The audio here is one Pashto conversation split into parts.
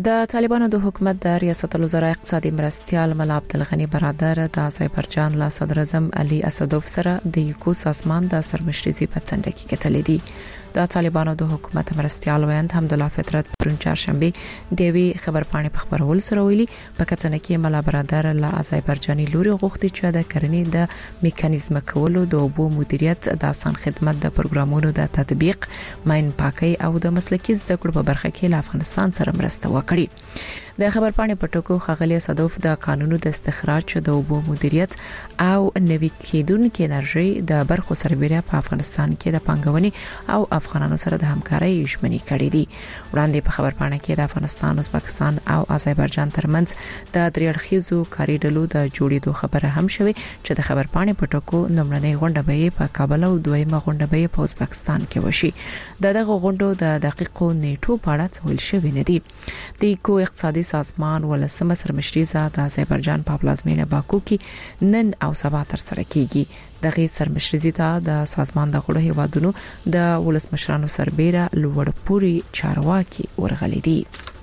د طالبانو د حکومت د ریاست الوزرا اقتصادي مرستيال ملا عبدالغنی برادر د آذربایجان لا صدر اعظم علي اسدوف سره د یکو سازمان د سرمشريزي په څنډه کې کتلې دي. د طالبانو د حکومت مرستيال ویاند حمدالله فطرت پرون چهارشنبه د وی خبرپاڼې په خبرول سره ویلي په کتنه کې ملا برادر له آذربایجاني لوري غوښتي چې د کرنې د میکانیزم کولو د اوبو مدیریت د آسان خدمت د پروګرامونو د تطبیق ماين پاکي او د مسلکي زده کړو په برخه کې له افغانستان سره مرسته وکړي. د خبرپاڼې په ټکو خغلی صدوف د قانونو د استخراج د اوبو مدیریت او نوي کېدونکو انرژي د برخو سربېره په افغانستان کې د پنګونې او افغانانو سره د همکارۍ ژمنې کړې دي. وړاندې په خبرپاڼه کې د افغانستان، ازبکستان او آذربایجان ترمنځ د دریړخیزو کاري ډلو د جوړېدو خبره هم شوه چې د خبرپاڼې په ټکو نمړنۍ غونډه به په کابل او دویمه غونډه به په ازبکستان کې وشي. دغه غونډو د دقیقو نیټو په اړه څه ویل شوی نه دي. د کو اقتصادي سازمان ولسمه سرمشريزه د آذربایجان په پلازمینه باکو کې نن او سبا تر سره کیږي. دغه سرمشريزه ته د سازمان د غړو هیوادونو د ولسمشرانو سربېره لوړپوړي چارواکي ورغلي دي.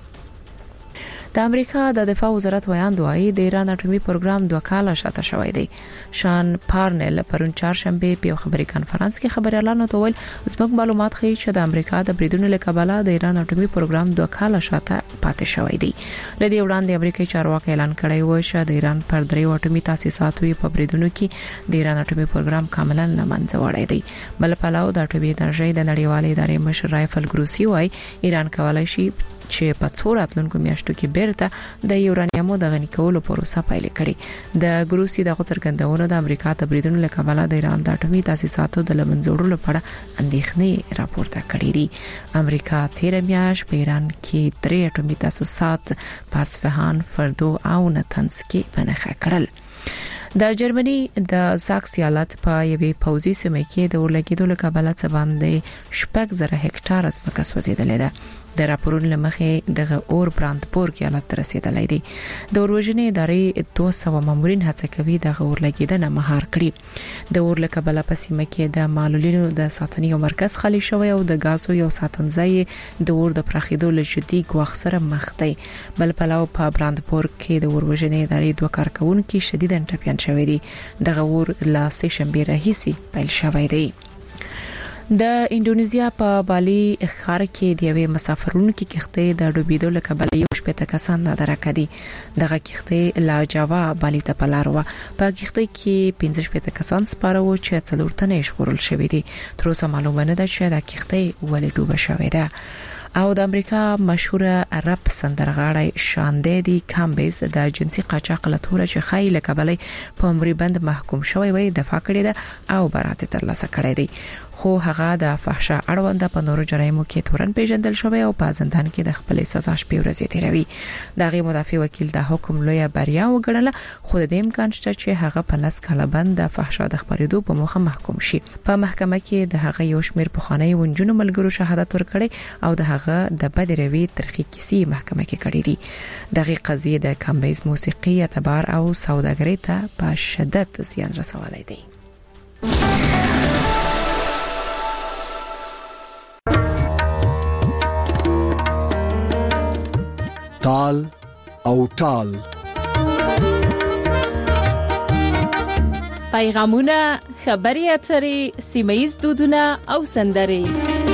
د امریکا د دفاع وزارت ویاند وايي د ایران اټومي پروګرام 2 کاله شاته شوی دی. شان پارنل پرون چهارشنبه په خبري کانفرنس کې خبريالانو ته ویل زموږ معلومات ښیي چې د امریکا د بریدونو لکباله د ایران اټومي پروګرام 2 کاله شاته پاتې شوی دی. لدی وړاندې امریکایي چارواکي اعلان کړی و چې د ایران پر درې اټومي تاسیساتو په بریدونو کې د ایران اټومي پروګرام کاملا لمنځه وړی دی. بل پلاو د اټومي انرژي د نړیوالې ادارې مشر رایفل ګروسی وايي ایران کولای شي چې په څو راتلونکو میاشتو کې بیرته د یورانیمو د غني کولو پروسه پیل کړي. د ګروسی د غوڅرګندونو د امریکا د بریدونو لکباله د ایران د اټومي تاسیساتو د لمنځوړلو لپاره اندېښنې راپورته کړې دي. امریکا تیر میاشت په ایران کې 3 اټومي تاسیسات په اصفهان، فردو او نتنز کې بنخښه کړل. د جرمني د ساکس ایالت په یوې پوځي سیمه کې د ورلګیدو لکباله څه باندې 6,000 هکټار ځمکه سوځیدلې ده. د راپورونو لمخې دغه اور براندپور کې حالت ته رسیدلای دي. د اوروژنې ادارې 200 مامورین هڅه کوي د اورلګیدنه مهار کړي. د اور لکباله په سیمه کې د معلولینو د ساتنې مرکز خالي شوی او د غازو یو ساتنځای د اور د پراخېدو له جدي ګواښ سره مخ دی. بل پلاو په براندپور کې د اوروژنې ادارې 2 کارکونکو شدیداً ټپيان شوی دي. دغه اور لا سه شنبه راهیسي پیل شوی دی. د انډونیزیا په بالی ښار کې د یوې مسافرونکو کښتۍ د ډوبېدو لکباله یو شپږ کسان درک دي. دغه کښتۍ لا جاوا بالی ته پلارو. په کښتۍ کې 15 کسان سپاره وو چې 4 تنه ژغورل شوی دي. تر اوسه معلومه نه ده چې د کښتۍ ولې ډوبه شوې ده. او د امریکا مشهور رپ سندرغاړی شاندی کامبیز د جنسي قاچاق لټوره چې خای لکبلې په عمري بند محکوم شوی وي دفاع کړې ده او برات ترلاسه کړې دي. خو هغه د فحشا اړوند په نورو جرایمو کې تورن پیژندل شوی او په زندان کې د خپل سزا شپې ورځې تیروي. دغه مدافع وکیل د حکم لوی بریا وګڼله خو د امکان شته چې هغه په لاس کاله بند د فحشا د خبرېدو په موخه محکوم شي. په محکمه کې د هغه یو شمېر پخوانی ونجونو ملګرو شهادت ورکړي او د هغه د بدروي ترخی کیسې محکمه کې کړې دي. دغه قضیه د کامبیز موسیقي اعتبار او سوداګرۍ ته په شدت زیان رسولای دی. تال او ټال پیغامونه، خبري اترې، سیمه‌ییز دودونه او سندرې.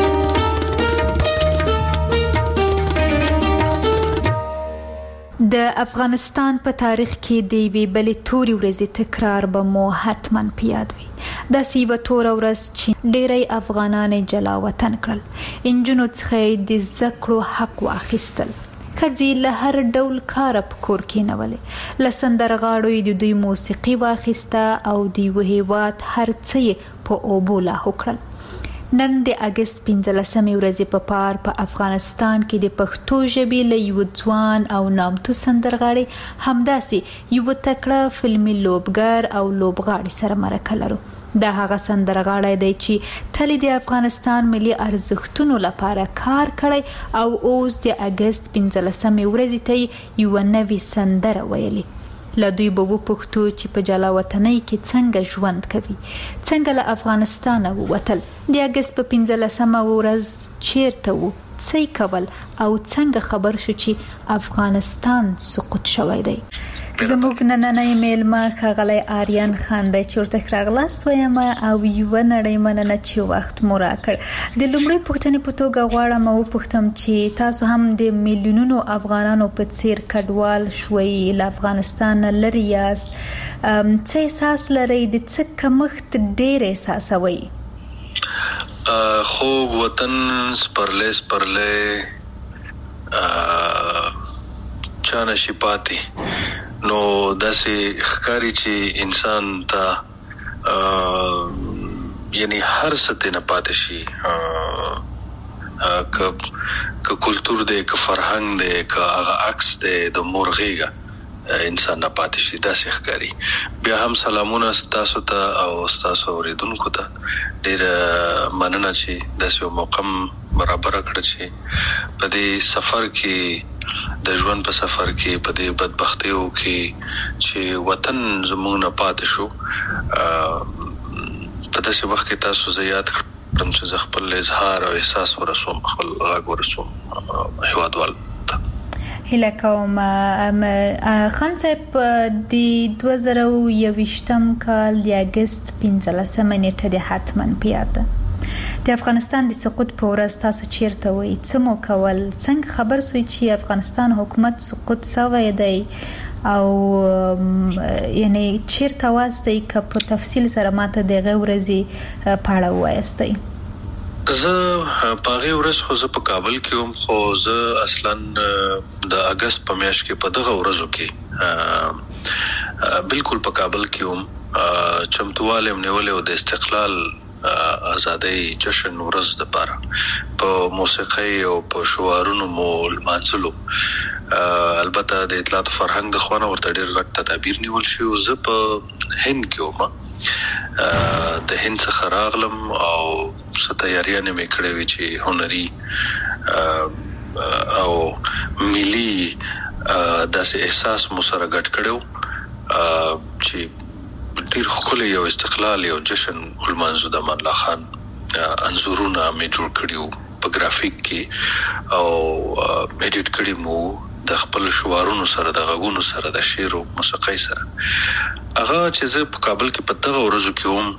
د افغانستان په تاریخ کې د وی بلې توري ورځې تکرار به مو حتمن پیاد وي. د سیوه تور ورځ چې ډېری افغانان جلا وطن کړل، انجونو څخه د ذکرو حق واخیستل، کځي له هر ډول کار په کور کې نولې، لسندرغاړو د دوی موسیقي واخیسته او د وهیوات هر څه په اوبو لا وکړل. نن د اگست 15 ورځې په پار په افغانستان کې د پښتو ژبې له یو ځوان او نامتو سندرغاړي همداسې یو تکړه فلمي لوبګر او لوبغاړي سره مرکه لرو. دا هغه سندرغاړی دی چې تل د افغانستان ملي ارزښتونو لپاره کار کړی او اوس د اگست 15 ورځې ته یو نوې سندره ویلي. له دوی به وپوښتو چې په جلا وطنۍ کې څنګه ژوند کوي، څنګه له افغانستانه ووتل، د اګست په 15مه ورځ چیرته وو، څه کول او څنګه خبر شو چې افغانستان سقوط شوی دی. زموږ نننۍ میلمه ښاغلی آریان خان دی چې ورته راغلاست وایم او یوه نړۍ مننه چې وخت مو راکړ. د لومړۍ پوښتنې په توګه غواړم وپوښتم چې تاسو هم د میلیونونو افغانانو په څیر کډوال شوئ، له افغانستان لرې یاست، څه احساس لرئ، د څه کمښت ډېر احساسوئ؟ خوږ وطن سپرلی چا نشي پاتې، نو داسې ښکاري چې انسان ته یعنی هر څه ته نه پاتې شي، که کلتور دی، که فرهنګ دی، که هغه عکس دی د مور غېږه انسان نه پاتې شي، داسې ښکاري. بیا هم سلامونه تاسو ته او تاسو اوریدونکو ته، ډېر مننه چې داسې یو موقع برابر کړ چې په دې سفر کې، د ژوند په سفر کې، په دې بدبختیو کې چې وطن زموږ نه پاتې شو، په داسې وخت کې تاسو زه یاد کړم چې زه خپل اظهار او احساس ورسوم، خپل غږ ورسوم هیوادوالو ته. هیله کوم خان صاحب د 2021 کال د اګست 15مه نیټه د حتما په یاد ده. د افغانستان د سقوط په ورځ تاسو چیرته وئ، څه مو کول، څنګه خبر سوئ چې افغانستان حکومت سقوط شوی دی او یعنی چیرته واستئ؟ که په تفصیل سره ماته د هغې ورځې په اړه ووایاستئ. زه په هغې ورځ خو زه په کابل کې وم، خو زه اصلا د اګست په میاشت کې په دغه ورځو کې بالکل په کابل کې وم، چمتووالی م نیولی و د استقلال ازادۍ جشن ورځ دپاره، په موسیقۍ او په شعارونو مو لمانځلو. البته د اطلاعات فرهنګ د خوا نه ورته ډېر غټ تدابیر نیول شي. زه په هند کې وم، د هند څخه راغلم او څه تیاریانې مې کړې وې چې هنري او ملي داسې احساس مو سره ګډ کړو چې ډېر ښکلی یو استقلال یو جشن ولمانځو. د امان الله خان انځورونه مې جوړ کړي وو په ګرافیک کې او ایډیټ کړي مو د خپل شعارونو سره، د غږونو سره، د شعر او موسیقۍ سره. هغه چې زه په کابل کې په دغه ورځو کې وم،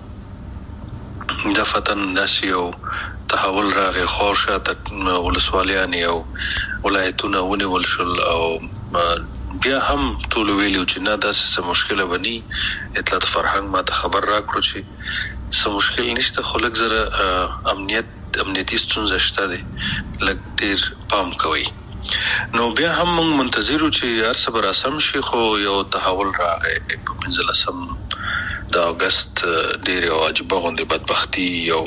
دفتن داسې یو تحول راغی، خور شاته ولسوالیانې او ولایتونه ونیول شول او بیا هم ټولو ویلي چې نه داسې څه مشکله به ني. اطلاعات فرهنګ ما ته خبر راکړو چې څه مشکل نشته، خو لږ زره امنیتي ستونزه شته دی، لږ ډېر پام کوئ. نو بیا هم موږ منتظر وو چې هر څه به راسم شي، خو یو تحول راغی په 15 د اګست، ډېر یو عجیبه غوندې بدبختي، یو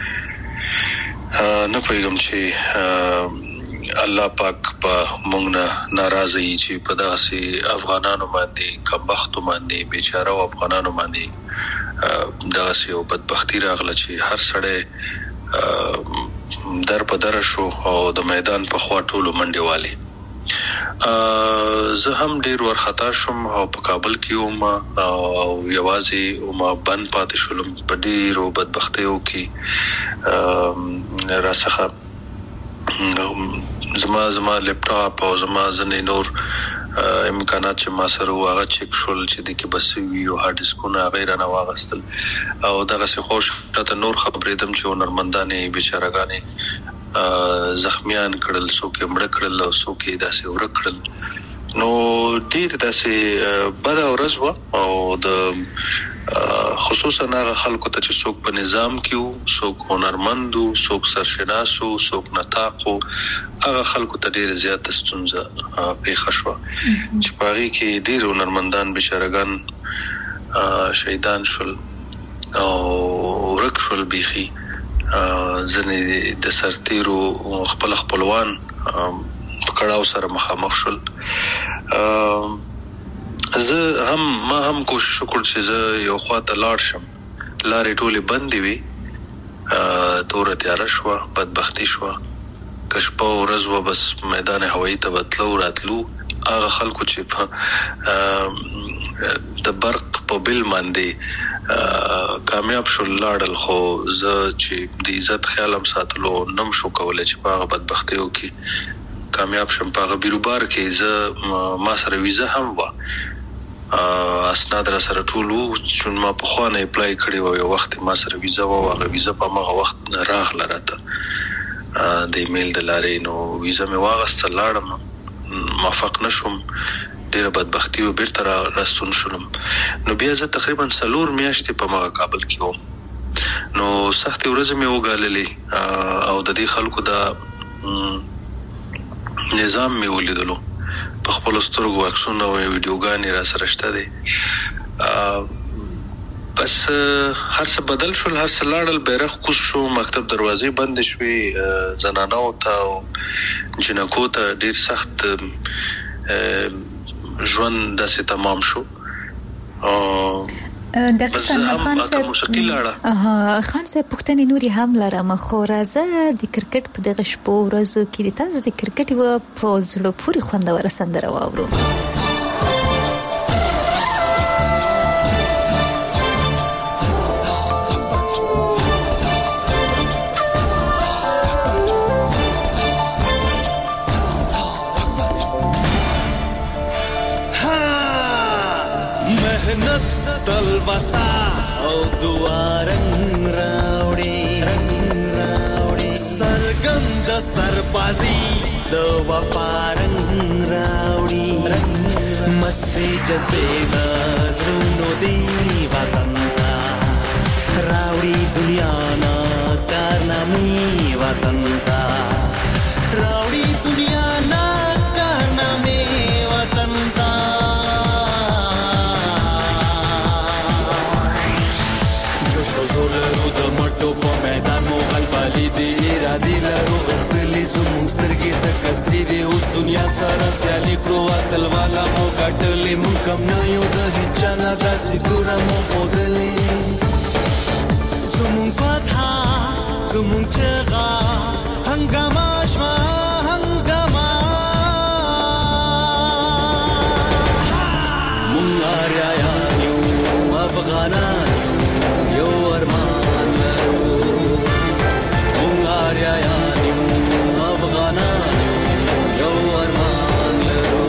نه پوهېږم چې الله پاک په موږ نه ناراضه یي چې په دغسې افغانانو باندې، کمبختو باندې، بیچاره افغانانو باندې دغسې یو بدبختي راغله چې هر سړی در په دره شو او د میدان په خوا ټولو منډې والي. زه هم ډېر ورخطا شوم او په کابل کې وم او یوازې وم، بند پاتې شولم په ډېرو بدبختیو کې. راڅخه زما لپټاپ او زما ځینې نور امکانات چې ما سره وو هغه چک شول چې د کې بس وي او هارد ډیسکونه هغه یې رانه واغستل او دغسې خوش ته نور خبرېدم چې هنرمندانې بیچارهګانې زخمیان کړل، څوک یې مړه کړل او څوک یې داسې ورک کړل. نو ډېر داسې بده ورځ وه او د خصوصا هغه خلکو ته چې څوک په نظام کې وو، څوک هنرمند وو، څوک سرشناس وو، څوک نطاق وو، هغه خلکو ته ډېره زیاته ستونزه پیښه شوه چې په هغې کې ډېر هنرمندان بیچارهګان شهیدان شول او ورک شول بیخي. ځینې د سرتیرو خپل خپلوان په کړاو سره مخامخ شول. ما هم کوشش وکړ چې زه یو خواته لاړ شم، لارې ټولې بندې وې، توره تیاره شوه، بدبختي شوه، که شپه او ورځ وه بس میدان هوایي ته به تلو راتلو. هغه خلکو چې د برق په بل باندې کامیاب شو لاړل، خو زه چې د عزت خیالم ساتلو نم شو کولای چې په هغه بدبختیو کې کامیاب شم. په هغه بیروبار کې زه ما سره ویزه هم وه، اسناد را سره ټول وو، چون ما په خوا نه اپلای کړی و، یو وخت ما سره ویزه وه، هغه ویزه په هغه وخت راغله راته د ایمیل د لارې. نو ویزه مې واغسته، لاړم، موفق نشوم، ډیره بدبختی و، بیرته راستون شوم. نو بیا زه تقریبا 4 میاشتې په مغه کابل کې وم. نو سختې ورځې مې وګاللې او د دې خلکو د نظام مې ولیدلو، په خپل سترګو عکسونه او ویډیوګانې را سره شته دي. بس هر څه بدل شول، هر څه لاړل، بیرغ کوز شو، مکتب دروازې بند شوې، زنانو ته او جنکو ته ډیر سخت ژوند داسې تمام شو. دقیقاً خان صاحب خان صاحب پښتنې نوري هم لرم، خو راځه د کرکټ په دغه شپو ورځو کې د تاسو د کرکټ و په زړه پورې خوندوره سندره واورو. تلبسا او دوارنگ راوڑی سرگند سربازی دو وفارنگ راوڑی مستی جذبے نظرونو دی وطن تا راوڑی دنیا نا کارنامی وطن تا راوڑی دنیا نا کارنامی وطن تا زولرو د مټو په میدان مو غلبالي دي ارادي لرو اختلی زموږ سترګې زکستی دي اوس دنیا سره سیالي کړو اتل والا مو کټلې مونږ کم نه یو د هیچا نه داسې دوره مو ښودلې زموږ فتح زموږ چغه هنګامه شوه هنګامه مونږ آریایان یو افغانان یو ارمان لرو مونږ آریایان یو افغانان یو ارمان لرو.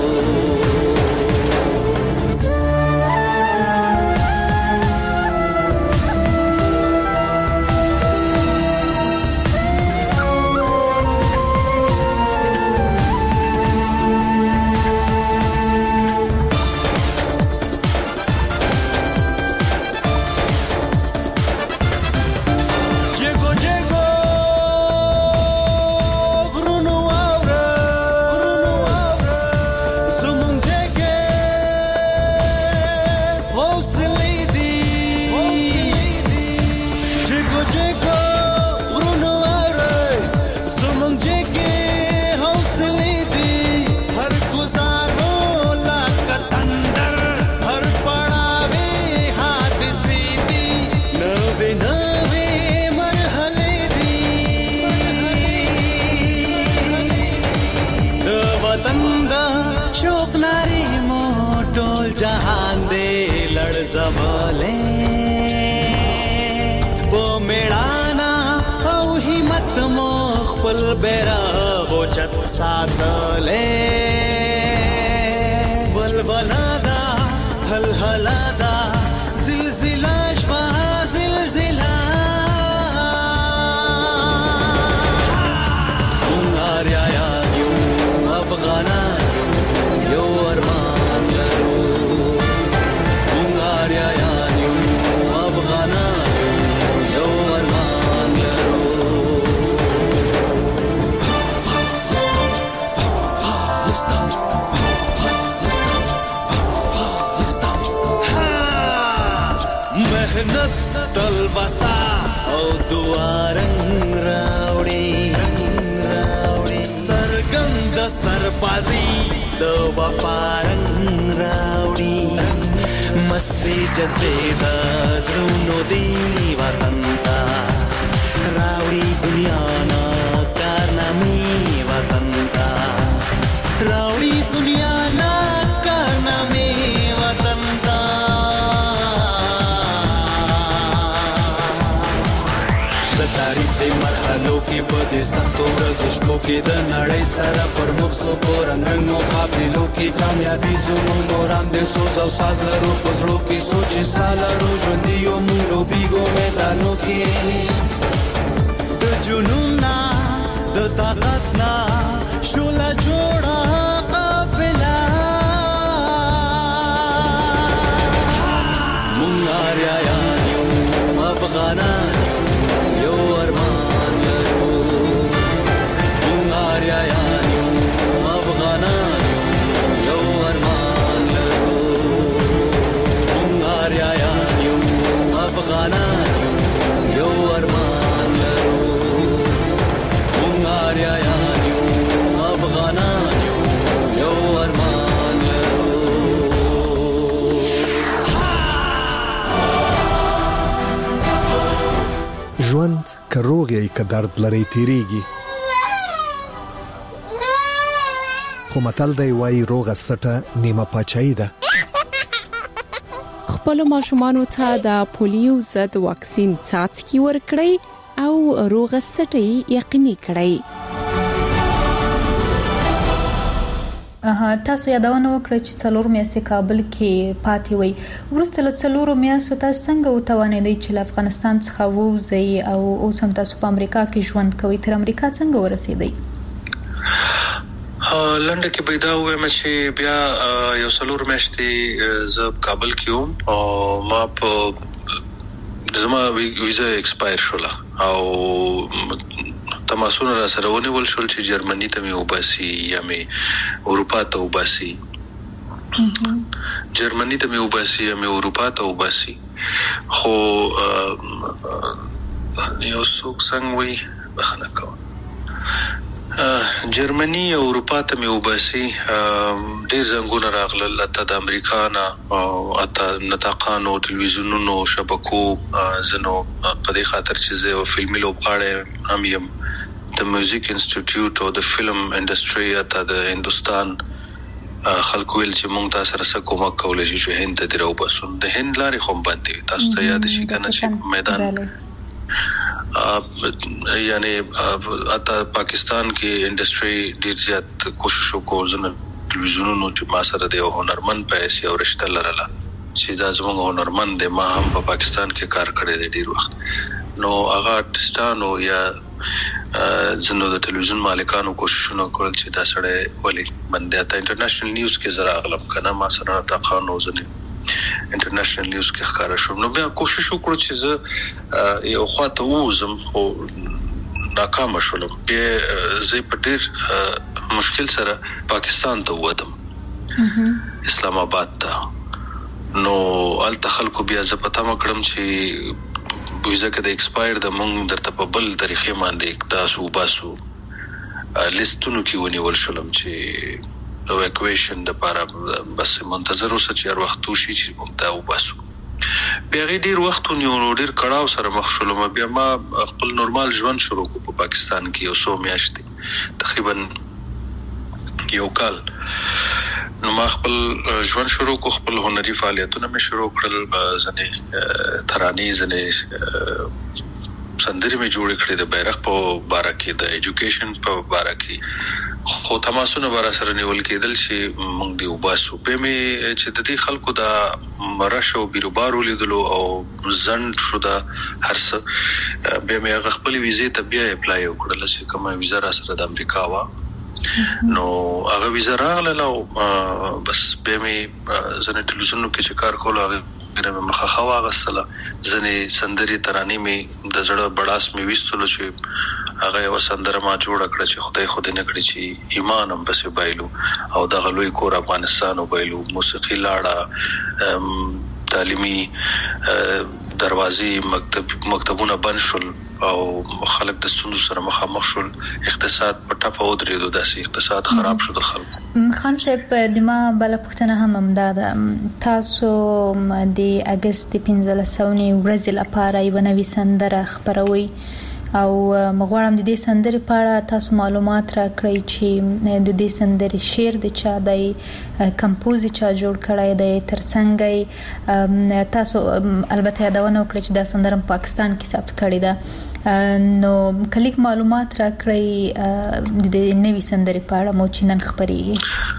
बेरा वो चत सासले बलबलादा हलहलादा जिलजिला शवा जिलजिला आर्या यू अफगाना यो अरमान लरो आर्या यू अफगाना यो अरमान लरो. मेहनत तलबसा ओ दुआरंग रावड़ी सरगंद सरबाजी द वफारंग रावड़ी मस्ती जज्बे द ज़रूनो दी वतन ता रावड़ी दुनिया ना कारनामी वतन ता रावड़ी दुनिया ना कारनामी वतन ता پلو کې په دې سختو ورځو شپو کې د نړۍ سره پر مخ سو پورنګ مقابلو کې کامیابی زموږ نوران دې سوز او ساز لرو پزړو کې سوچ سالارو ژوند یو مونږ لوبیګو میدانو کې د جنون نا د طاقت نا شولا جوړه قافله مونږ اریایان یو افغانان یو ارمان لرو مونږ اریایان یو افغانان یو ارمان لرو مونږ اریایان یو افغانان یو ارمان لرو مونږ اریایان یو افغانان یو ارمان لرو ژوند که روغ یې که درد لري تیریږي خو متل دی وایي روغه سټه نیمه پاچاهي ده. خپل ماشومانو ته د پولیو ضد واکسین څاڅکي ورکړئ او روغه سټه یقیني کړئ. تاسو یادونه وکړه چې څلور میاشتې کابل کې پاتې وي. وروسته له څلورو میاشتو تاسو څنګه وتوانیدئ چې له افغانستان څخه ووځئ او اوس هم تاسو په امریکا کې ژوند کوئ؟ تر امریکا څنګه ورسېدئ؟ لنډه کې پیدا وایم چې بیا یو څلور میاشتې زه کابل کې وم او ما په زما ویزا ایکسپایر شوله او تماسونه را سره ونیول شول چې جرمني ته مې وباسي یا مې اروپا ته وباسي. جرمني ته مې وباسي یا مې اروپا ته وباسي. خو یو څوک څنګه وي بخنه کوم جرمني او اروپا ته مې وباسي. ډېر زنګونه راغلل ته د امریکا نه او اته نطاقانو ټلویزیونونو شبکو زنو په دې خاطر چې زه فلمي لوبغاړی هم یم. د میوزیک انسټیټیوټ او د فلم انډستری ته د هندستان خلکو ویل چې مونږ تاسو سره کومک کولای شو چې هند ته راوباسو. د هند لارې خو باندې تاسو ته یاد شي کنه چې میدان یعنی اته پاکستان کې انډستری ډیر زیات کوشش وکړ زنه ټلویزیونونو چې ما سره د هنرمند په حیثیت او رشتہ لرله چې دا زموږ هنرمند دی. ما هم په پاکستان کې کار کړی دی ډیر وخت. نو هغه آرټستانو یا زنو د ټلویزیون مالکانو کوششونه کول چې دا سړی ولی باندې ته انټرنیشنل نیوز کې زرا اغلب کنه ما سره تاقانو زنه انټرنیشنل نیوز کې ښکارا شو. نو بیا کوشش وکړو چې زه یو خواته وزم خو ناکام شولم. بیا زه په ډیر مشکل سره پاکستان ته ودم اسلام آباد ته. نو الته خلکو بیا زه پته مکړم چې ویزا کې د ایکسپایر د مونږ درته په بل طریقې باندې تاسو باسو لیستونو کې ونیول شولم چې ایکویشن د لپاره بس منتظر اوسه چې هر وخت وشي چې مونږ ته وباسو. بیا ډیر وخت ونیو ډیر کړهو سره مخ شولم. بیا ما خپل نورمال ژوند شروع کو په پاکستان کې یو څو میاشتې تقریبا یو کال. نو ما خپل ژوند شروع کو خپل هنري فعالیتونه مې شروع کړل. ځنې ترانې ځنې سندري مې جوړ کړې د بیرغ په باره کې د ایجوکیشن په باره کې خو تماسونه بار سره نیول کېدل چې موږ دی وباسو. په مې چې د دې خلکو دا مرشو بیروبارو لیدلو او زند شو دا هرڅ به مې خپل ویزه ته بیا اپلای وکړل چې کومه ویزه را سره د امریکا وا. نو هغه ویزه راغله او بس به مې زنه ټلویزیونو کې چې کار کول هغه مې مخه خوا غسله. زنه سندري ترانې مې د زړه بڑاس مې وستلو چې هغه یو سندره ما جوړ کړ چې خدای خو دې نه کړی چې ایمان هم بس بایلو او د غلوی کور افغانستان وبایلو. موسیقي لاړه تعلیمي دروازې مکتبونه بند شول او خلک د ستونزو سره مخامخ شول. اقتصاد په ټاپه ودرېدو. داسې اقتصاد خراب شو د خلکو. خان صاحب د ما بل پښتنه هم امداده تاسو د اگست 15 ورځې لپاره یو نوې سندره خبروي او مغواړم د دې سندرې په اړه تاسو معلومات راکړئ چې د دې سندرې شعر د چا دی، کمپوز چا جوړ کړی دی، ترڅنګ تاسو البته یادونه وکړئ چې دا سندره پاکستان کې ثبت کړې ده. نو کلیک معلومات راکړئ د نوې سندرې په اړه مو چې نن خبرېږي.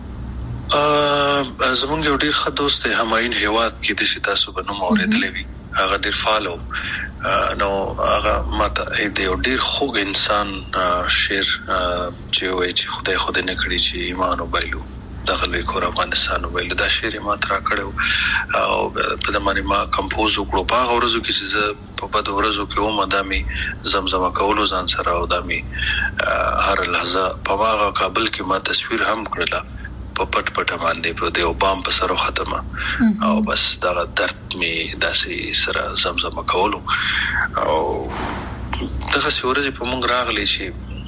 زمونږ یو ډیر ښه دوست دی همایون هیواد کې د تاسو په نوم اوریدلې وي، هغه ډیر فالو نو هغه ماته د یو ډیر خوږ انسان شعر چې وایي چې خدای نه کړی چې ایمان وبایلو دغه لوی کور افغانستان وبایلو، دا شعر ما ترا کړو او په زمانه ما کمپوز وکړو. په هغه ورځو کې چې په بد ورځو کې و مدامي زمزمه کولو ځان سره او دامي هر لحظه په هغه کابل کې ما تصویر هم کړله په پټ باندې په دیو بام په سره ختمه او بس دا درد می داسې سره زمزمه کولو او دغه سورې په مونږ راغلی شي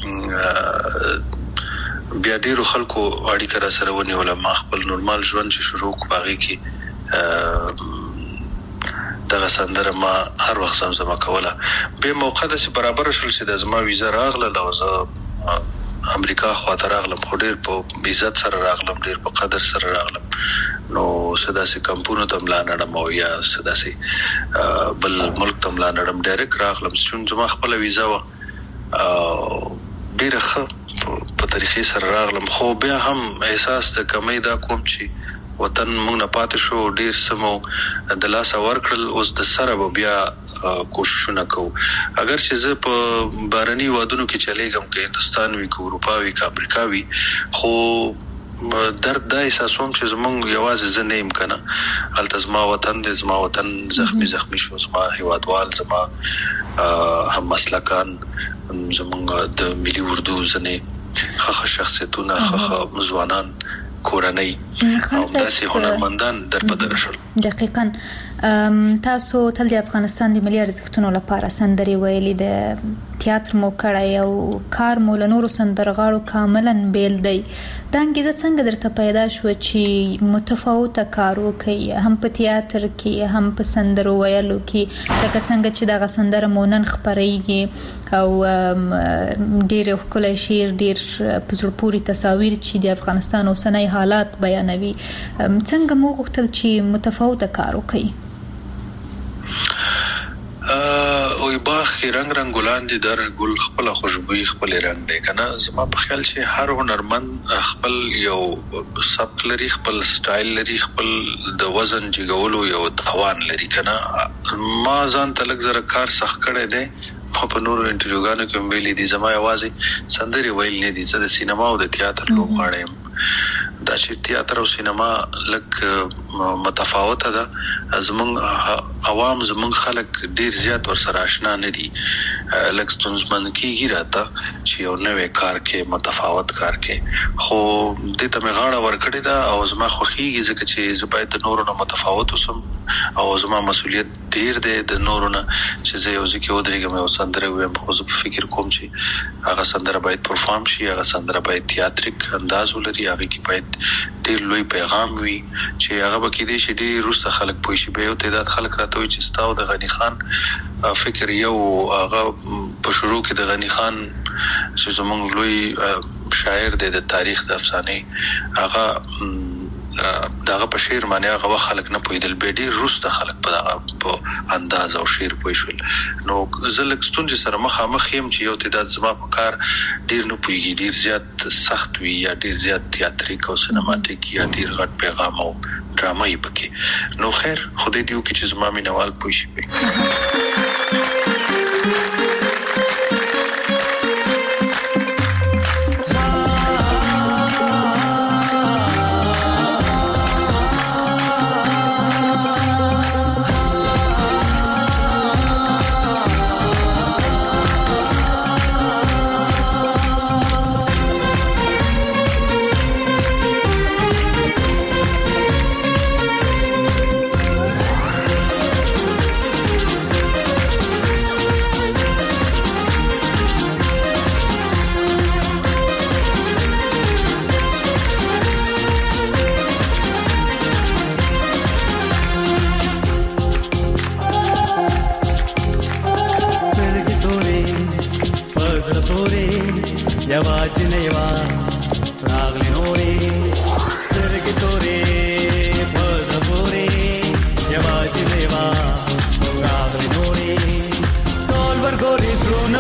بیا ډیرو خلکو اړیکه را سره ونیول. ما خپل نورمال ژوند چې شروع کړی کې دغه سندره ما هر وخت زمزمه کوله. به موقع د برابر شول چې د زما ویزا راغله لوزه امریکا خواته راغلم، خو ډیر په عزت سره راغلم، ډیر په قدر سره راغلم. نو سداسي کمپونو ته ملانړم او یا سداسي بل ملک ته ملانړم، ډایرکټ راغلم چې زما خپل ویزا و ډیر ښه په طریقې سره راغلم. خو بیا هم احساس د کمی دا کوم چې وطن موږ نه پاتې شو، ډیر سمو د لاس ورکړل، اوس د سره بیا کوششونه کوو. اگر چې زه په بارني وادونو کې چلےګم کې هندستان وی کو اروپا وی کا امریکا وی، خو درد دا احساسوم چې زمونږ یوازې زه نه یم کنه، هلته زما وطن دی، زما وطن زخمی شو، زما هیوادوال، زما هم مسلکان، زمونږ د ملي اردو ځنې ښه شخصیتونه، ښه ځوانان، کورنۍ او داسې هنرمندان در بدل شول. دقیقاً تاسو تل د افغانستان د ملي ارزښتونو لپاره سندرې ویلي، د تیاتر مو کړی او کار مو له نورو سندرغاړو کاملا بیل دی. دا انګیزه څنګه درته پیدا شو چې متفاوته کار وکړئ، هم په تیاتر کې هم په سندرو ویلو کې، لکه څنګه چې دغه سندره مو نن خپرېږي او ډېر ښکلی شعر، ډېر په زړه پورې تصاویر چې د افغانستان اوسنی حالات بیانوي. څنګه مو غوښتل چې متفاوته کار وکړئ؟ وی باغ کې رنگ ګلان دي، در ګل خپل خوشبوئی خپل رنگ دی کنه. زما په خیال چې هر هنرمند خپل یو سبک لري، خپل سټایل لري، خپل د وزن جګولو یو توان لري کنه. ما ځان ته لږ زره کار سخت کړی دی، په نورو انټرویوګانو کې ویلي دي زما یوازې سندرې ویل نه دي، زه د سینما او د تیاتر لوبغاړی یم. دا چې تیاتر او سینما لږ متفاوته ده، زمونږ عوام زمونږ خلک ډیر زیات ورسره آشنا نه دي، لږ ستونزمن کېږي راته چې یو نوې کار کې متفاوت کار کې. خو دې ته مې غاړه ورکړې ده او زما خوښیږي ځکه چې زه باید د نورو نه متفاوت اوسم او زما مسؤلیت ډیر دی د نورو نه چې زه یو ځکه ودرېږم یو سندره ویم. خو زه فکر کوم چې هغه سندره باید پرفارم شي، هغه سندره باید تیاتریک انداز ولري، هغه کې باید ډیر لوی پیغام وي چې هغه به کې دي چې ډیر روسته خلک پوه شي. به یو تعداد خلک راته وي چې ستاو د غنی خان فکر یو هغه په شروع کې د غنی خان چې زمونږ لوی شاعر دی د تاریخ د افسانې، هغه داغه په شعر باندې هغه خلک نه پوهیدل، به ډیر روسته خلک په دغه انداز او شعر پوه شول. نو زه لږ ستونزې سره مخامخ یم چې یو تعداد زما په کار ډیر نه پوهیږي، ډیر زیات سخت وي یا ډیر زیات تیاتریک او سینماتیک یا ډیر غټ پیغام او ډرامه یې پکې. نو خیر خدای دې وکړي چې زما مینوال پوه شي.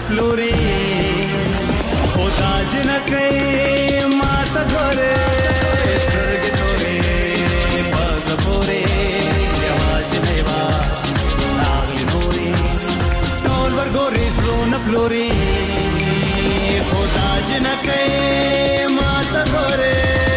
فلوري خدا جنکې ماته ګوره سترګې تورې پاک پورې یواز نیوا ناغلی نوري ټول ورګوري زړونه فلوري خدا جنکې ماته ګوره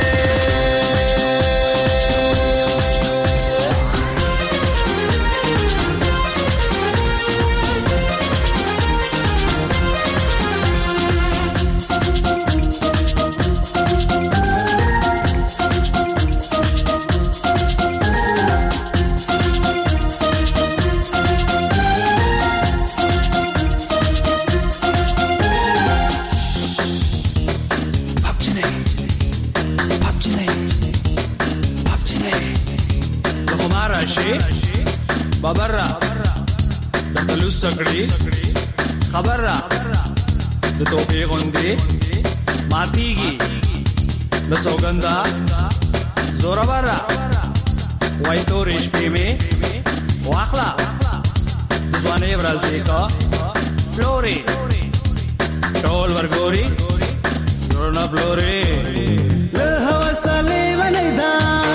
خبره د تلو سکړي خبره د توپې غوندې ماتيږي د سوګندا زوره ورا وای تورې شپې مې واخلا ځوانې ورځې کا فلوري ټول ورګوري ورنا فلوري له هوسلې ونیدا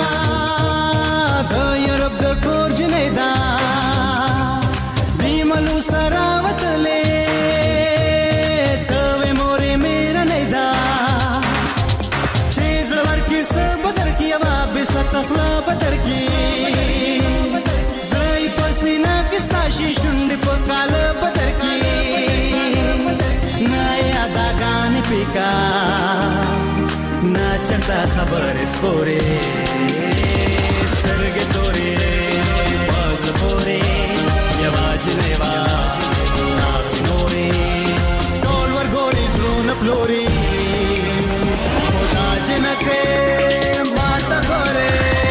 د یورپ د کور جنیدا نیملو سراوتلې ته مورې مېر نیدا چې زړور کې سر بدر کې وا به ستخلا بدر کې زای پسینا کستا شي شونډې په کال بدر کې نه یادا غان پکا نه چنتا خبر سپورې سترګې تورې باز پورې یواز نیوا نوري ټول ورګوري زړونه فلوري خدا جنکې ماته ګوره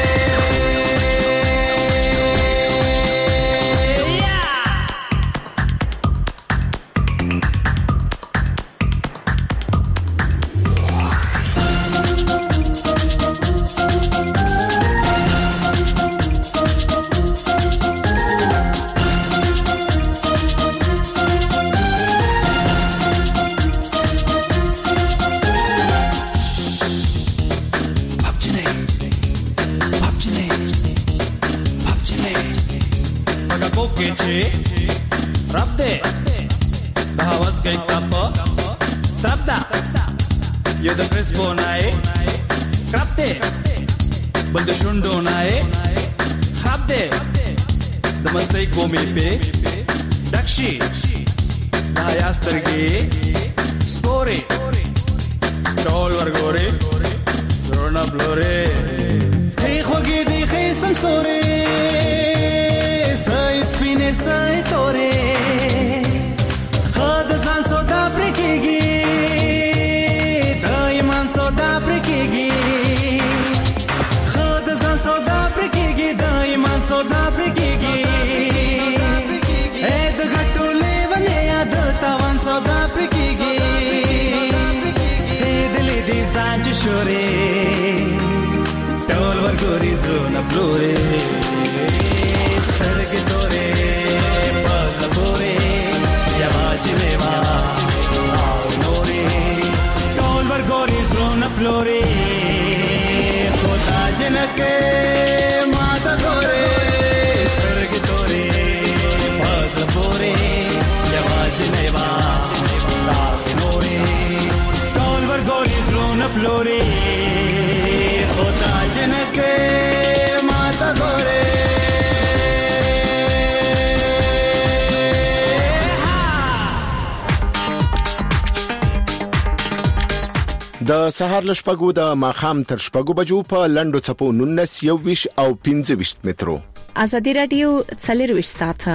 Yo de crespo nae krapte bal de shundo nae khabde de mastai komi pe dakshi da yastarge spore tol wargore rona blore hey khogi di khisam sore sai spine sai tore khad zan soda frikigi سودا پرکیږي خود ځان سودا پرکیږي د ایمان سودا پرکیږي اې د غټولې ونې یاد تاوان سودا پرکیږي دې دلې دې ځان چې شورې ټول ورګوري زړونه فلوري سترګې تورې باز پورې یواز نیوا ورګوري زړونه فلوري خدا جنکې ماته ګوره سترګې تورې باز پورې یواز نیوا نوري ټول ورګوري زړونه فلوري خدا جنکې ماته ګوره د سهار لشپګو د ماخام تر شپګو بجو په لندو چپو 19 21 او 25 مترو ازادي رادیو څلور ساته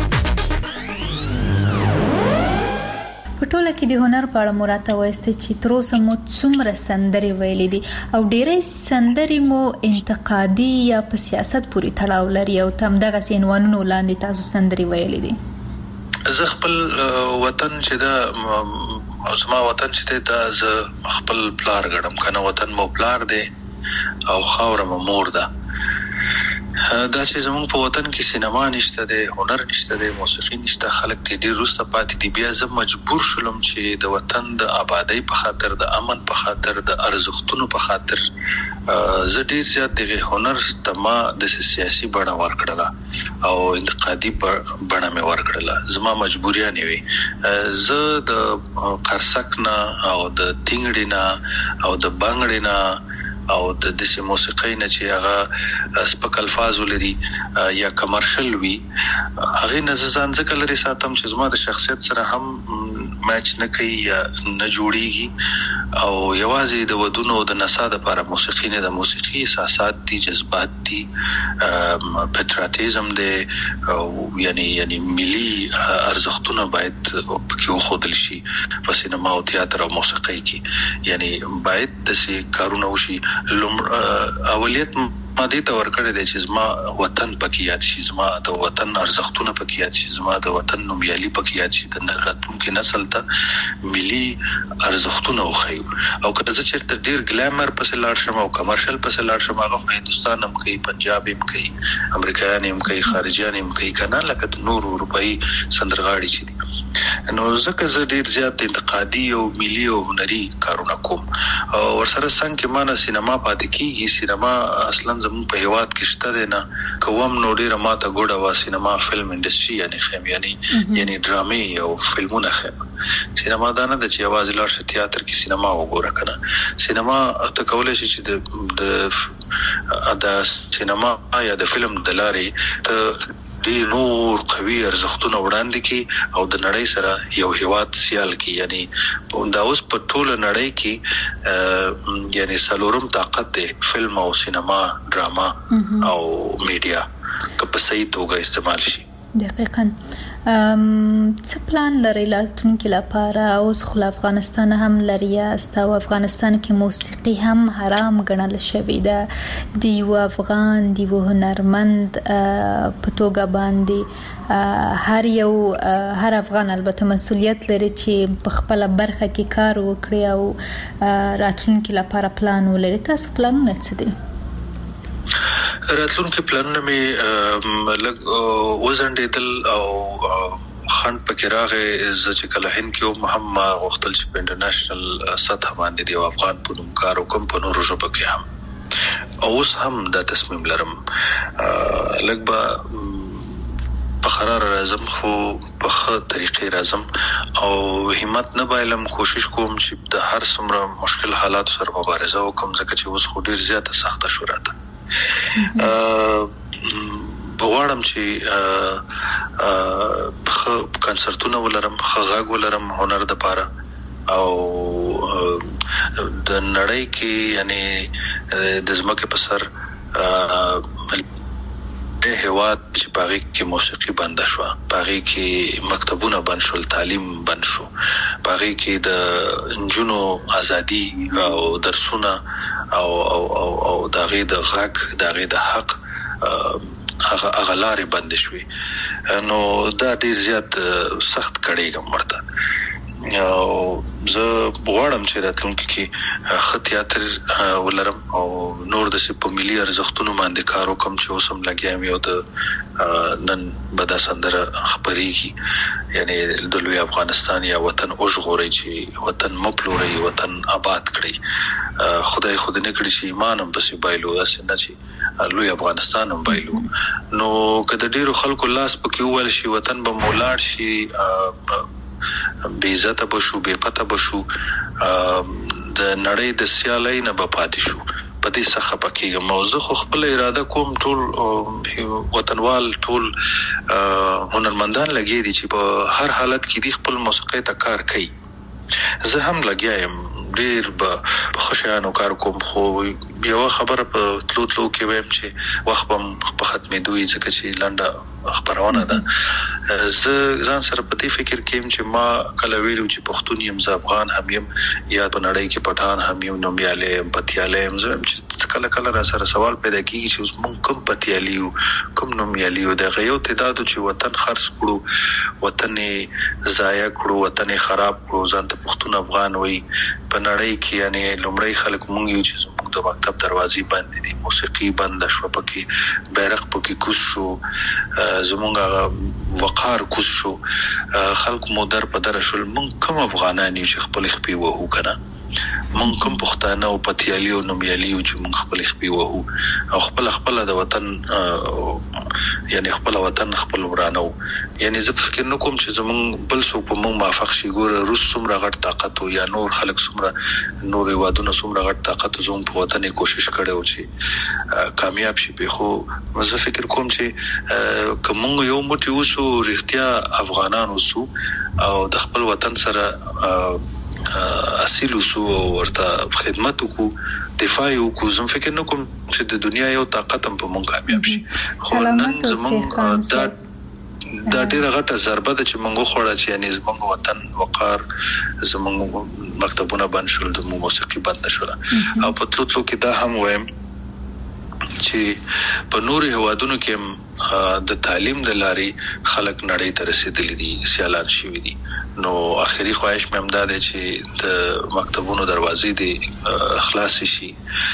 پټوله کې د هنر په اړه مراته وایسته چې تر اوسه مو څومره سندري ویلې دي او ډېرې سندري مو انتقادي یا په سیاست پورې تړاو لري او تم دغه سینوانونو لاندې تاسو سندري ویلې دي زه خپل وطن چې دا زما وطن چې دا زه خپل پلار غړم کنه وطن مو پلار دی او خاور مو مور ده دا چې زموږ په وطن کې سینما نشته ده، هنر نشته ده، موسیقي نشته، خلک ډېر وروسته پاتې دي. بیا زه مجبور شولم چې د وطن د آبادی په خاطر، د امن په خاطر، د ارزښتونو په خاطر زه ډېر زیات دغه هنر ته ما د سیاسي بڼه ورکړله او انتقادي بڼه مې ورکړله. زما مجبوریان وي. زه د قرصک نه او د تینګړي نه او د بنګړي نه او د دې موسیقۍ نه چې هغه سپک الفاظ ولري یا کمرشل وي، هغه نه ځان ځکه لري ساتم چې زما د شخصیت سره هم میچ نه کوي یا نه جوړیږي. او یوازې د ودونو د نسا د لپاره موسیقي نه، د موسیقي احساسات دي، جذبات دي، پټریاټیزم دی، او یعنی ملي ارزښتونه باید پکې وښودل شي په سینما او تیاتر او موسیقۍ کې. یعنی باید د کارونه وشي. اولیت ما دې ته ورکړی دی چې زما وطن پکې یاد شي، زما د وطن ارزښتونه پکې یاد شي، زما د وطن نومیالي پکې یاد شي، د راتلونکي نسل ته ملي ارزښتونه وښیو. او که زه چېرته ډېر ګلیمر پسې لاړ شم او کمرشل پسې لاړ شم، هغه خو هندوستان هم کوي، پنجاب هم کوي، امریکایان هم کوي، خارجیان هم کوي، که نه لکه د نورو اروپایي سندرغاړي چې دي. نو ځکه زه ډېر زیات انتقادي او ملي او هنري کارونه کوم. او ورسره څنګه کې مانه سینما پاتې کیږي. سینما اصلا زموږ په هیواد کې شته دی نه، کوم نو ډېره ماته ګوډه وا سینما فلم انډسټري یعنی ډرامې او فلمونه خیم. سینما دا نه ده چې یوازې لاړ شه تیاتر کې سینما وګوره. کنه سینما ته کولای شي چې د سینما یا د فلم د لارې ته ډېر نور قوي ارزښتونه وړاندې کړي او د نړۍ سره یو هیواد سیال کړي. یعنی دا اوس په ټوله نړۍ کې یعنی څلورم طاقت دی فلم او سینما، ډراما او میډیا، که په صحیح توګه استعمال شي. دقیقاً. څه پلان لري راتلونکي لپاره؟ اوس خو افغانستان هم لري است او افغانستان کې موسیقي هم حرام ګڼل شوې ده. د یو افغان د یو هنرمند په توګه باندې هر افغان البته مسؤلیت لري چې په خپل برخه کې کار وکړي او راتلونکي لپاره پلان ولري. تاسو پلانونه څه دي؟ راتلونکي پلانونه مې لږ وزنډېدل او خند پکې راغی. زه چې کله هند کې هم غوښتل چې په انټرنیشنل سطح باندې د افغان په نوم کار وکړم، په نورو ژبو کې هم. او اوس هم دا تصمیم لرم. لږ به په قرار راځم، خو په ښه طریقې راځم او همت نه بایلم. کوشش کوم چې د هر څومره مشکل حالات سره مبارزه وکړم، ځکه چې اوس خو ډیر زیاته سخته شو راته. بغواړم چې کنسرتونه ولرم، غږ ولرم هنر د پاره، او د نړۍ کې یعنی د ځمکې په سر د هیواد چې باغی کې موسیقي بند شو، باغی کې مکتبونه بند شول، تعلیم بند شو، باغی کې د انجونو ازادي او درسونه او دغه د غږ دغه د حق هغه لارې بند شوي. نو دا ډیر زیات سخت کړيږم ورته. او زه غواړم چې راتلونکي کې ښه تیاتر ولرم او نور د په ملي ارزښتونو باندې کار وکم چې اوس هم لګیام. یو د نن بدا سندره خبرېږي، یعنی د لوی افغانستان یا وطن اوژغوري چې وطن مپلوري، وطن آباد کړي. خدای خود نه کړی چې ایمان هم بس بایلو، اسنه چې لوی افغانستان هم بایلو. نو کله ډیرو خلکو لاس پکې وول شي، وطن به مولاړ شي، بے عزت بشو، بے پته بشو، د نړۍ د سیالۍ نه به پاتې شو. په دې څخه پکېږم. موضوع خو خپل اراده کوم، ټول وطنوال، ټول هنرمندان لګي دي چې په هر حالت کې دي خپل موسیقۍ ته کار کوي. زه هم لګیا یم، ډیر په خوشانو کار کوم. خو یو خبره په تلو کې وایم چې وخت په ختمېدوي، ځکه چې لنډه خبرونه ده. زه ځان سره په دې فکر کې چې ما کله ویلو چې پښتون یم، زه افغان هم یم، یا په نړۍ کې پټان هم یم، نومیالی یم، پتیالی یم. زه چې کله را سره سوال پیدا کیږي چې موږ کوم پتیالی یو، کوم نومیالی یو. دغه یو تعداد چې وطن خرڅ کړو، وطن ضایع کړو، وطن خراب کړو، ځان ته پښتون افغان وایي. په نړۍ کې یعنی لومړی خلک موږ یو چې زموږ د مکتب دروازې بند دي، موسیقي بند شو، پکې بیرغ پکې کوز شو، زموږ وقار کوز شو، خلک مو در په در شول. موږ کوم افغانان یو چې خپل خپې وهو کنه، موږ کوم پښتانه او پتیالي او نومیالي یو چې موږ خپل خپې وهو او خپل د وطن یعنی خپل وطن خپل ورانو. یعنی زه فکر نه کوم چې زموږ بل څوک په موږ موافق شي. ګوره روس څومره غټ طاقت یا نور خلک څومره نور هیوادونه څومره غټ طاقت زموږ په وطن کوشش کړي او چې کامیاب شي. په خو زه فکر کوم چې کوم یو موټی وسو رښتیا افغانان وسو او د خپل وطن سره اصیل وسو ورته خدمت وکړو، دفاع وکړو، زم فکر نه کوم چې د دنیا یو طاقت هم په مونږ کامیاب شي. خو نن زمونږ دا ډیره غټه ضربه ده چې مونږ خوړه چې یعنی زمونږ وطن وقار، زمونږ مکتبونه بند شول، د موسیقي بند شول او په تلو کې دا هم وایم چې په نورو هوادونو کې د تعلیم د لارې خلک نړۍ ته رسیدلي دي، سیالان شوي دي. نو اخیری خواهش مې هم دا دی چې د مکتبونو دروازې دي خلاص شي.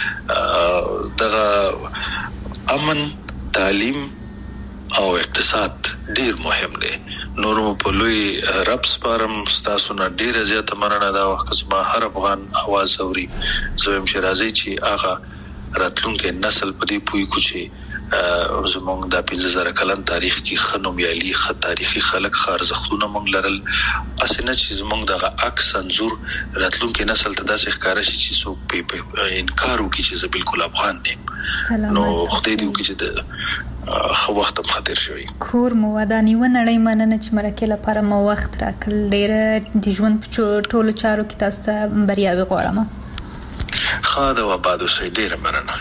دغه امن، تعلیم او اقتصاد ډیر مهم دی. نورو په لوی رب سپارم، تاسو نه ډیره زیاته مننه. دا وخت زما هر افغان आवाज اوري، زویم چې راځي چې هغه راتلونکي نسل په دې پوي کوچي زمونږ د 15000 کلن تاریخ کې خنومیالي تاریخي خلک ارزښتونه مونږ لرل. اسنه چې زمونږ د عکس انزور راتلونکي نسل ته داسې ښکار شي چې څوک په انکار وکړي چې زه بالکل افغان نیم. نو خدای دې وکړي چې د خو وخت هم خاطر شوي. کور مو ودانی و نړۍ مننه چې مرکه لپاره مو وخت راکړل. ډېر د ژوند په ټولو چارو کې تاسو ته بریاوي غواړم. خاده و بعد اوسې ډیره مننه.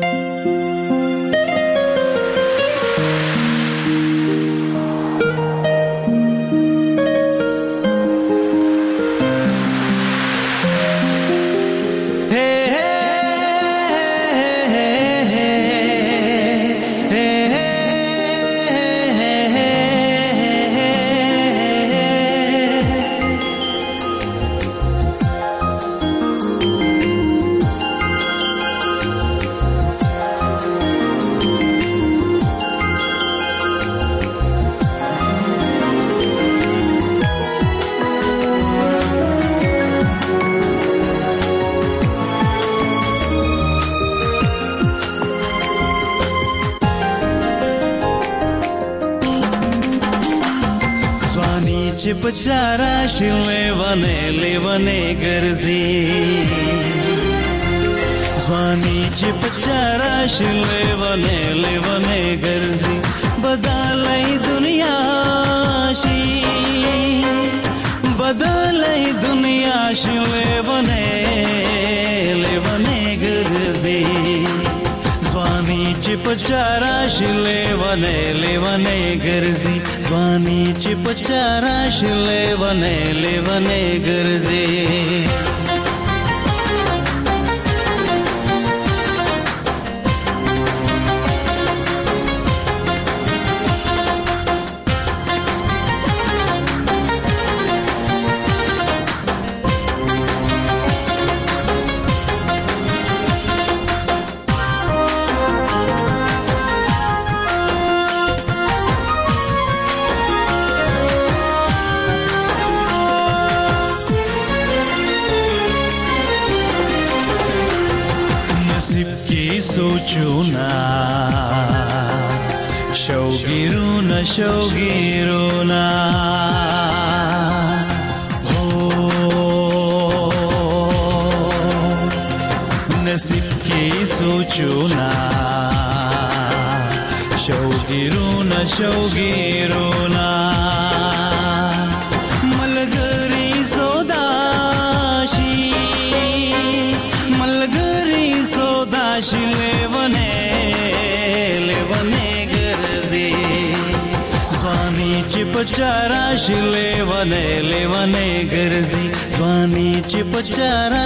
बचारा लेवने गर्जी स्वानी च बचारा लेवने गर्जी बदलाई दुनिया लेवने गर्जी स्वानी च बचारा लेवने गर्जी स्वानी च बचारा लेवने गर्जी सोचूना शौगिरूना हो नसीब की सोचूना शौगिरूना मलगरी सोदाशी लेवने गर्जी स्वानी च बचारा लेवने गर्जी स्वानी च बचारा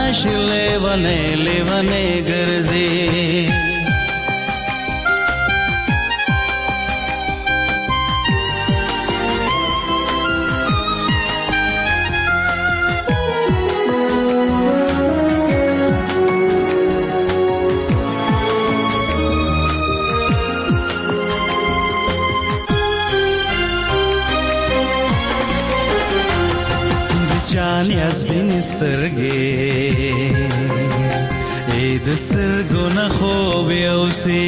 लेवने गर्जी چان یاسمین سترګې د سترګو نه خوب یوسي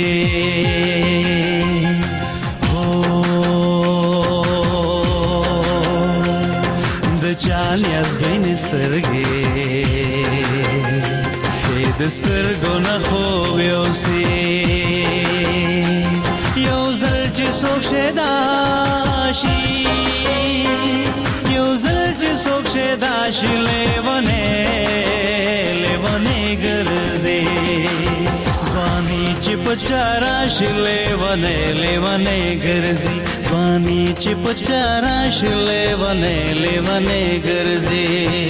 د چان یاسمین سترګې د سترګو نه خوب یوسي یو ځل چې څوک شیدا شي یو ځل چې څوک شیدا شي لیونه ګرځي ځواني چې پچارا شي لیونه ګرځي ځواني چې پچارا شي لیونه ګرځي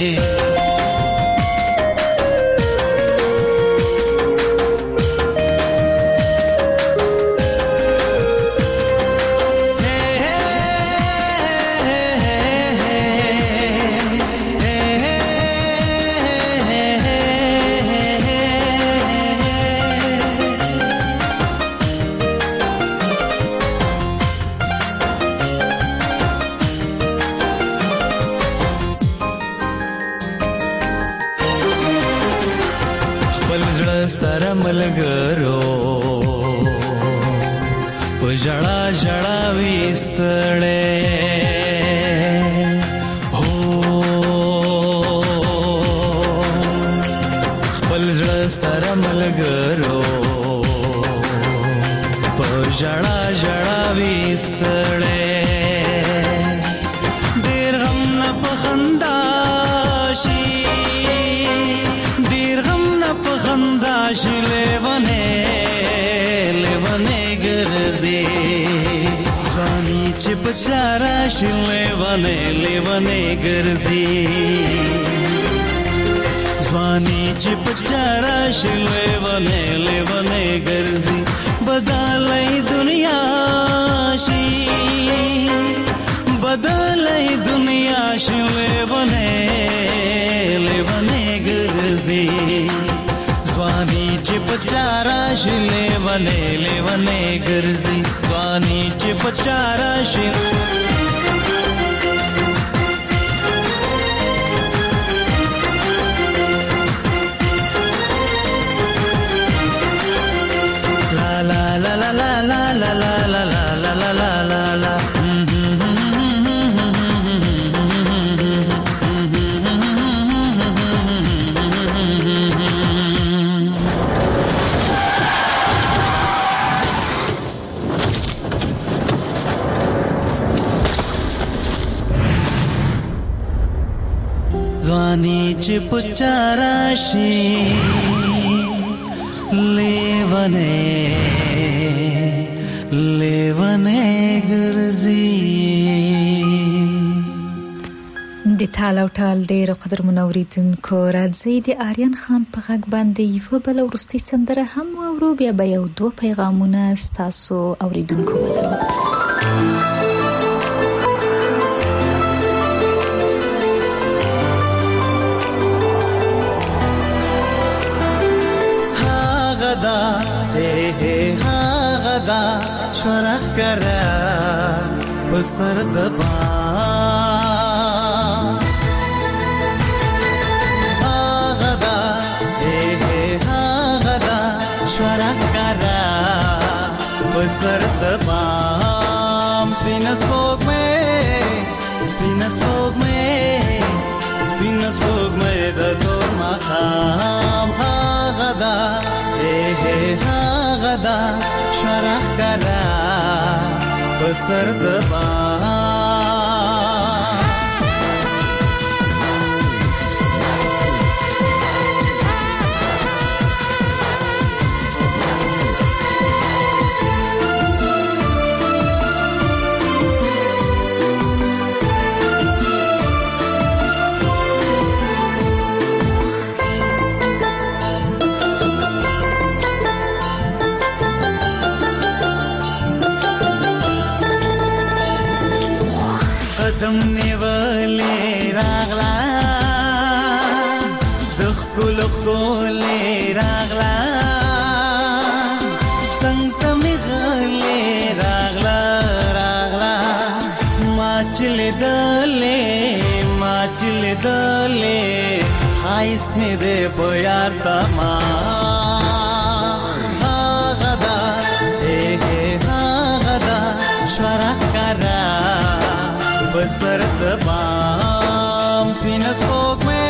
سره ملګرو په ژړا ژړا وستړې هو خپل ژړا سره ملګرو په ژړا ژړا وستړې ډېر غم نه په خندا شي لیونه ګرځي ځواني چې پچارا شي لیونه ګرځي ځواني چې پچارا شي لیونه ګرځي بدلای دنیا شي بدلای دنیا شي لیونه ګرځي ځواني چې پچارا شي لیونه ګرځي ځواني چې پچارا شي لا لا لا لا لا لا لا لا لا لا لا لا لا ځواني چې پچارا شي لیونه ګرځي د تال او ټال ډېر قدر منوریدونکو راځي د آریان خان په غږ باندې یو بل ورستي سندره هم اورو بیا به یو دوه پیغامونه ستاسو اوریدونکو ولرو غدا شورخ کرا بسر دبا غدا غدا شورخ کرا بسر دبا سپینس پوک میں دور مخام غدا غدا شرح کرا بسر زبان قدم نیولې راغلا دخ کولې راغلا څنګه می غلې راغلا ما چلې دلې خایس مې دې په یار تمام هغه دا هغه دا شورخ کرا بسر دبام سپینه سپوږمۍ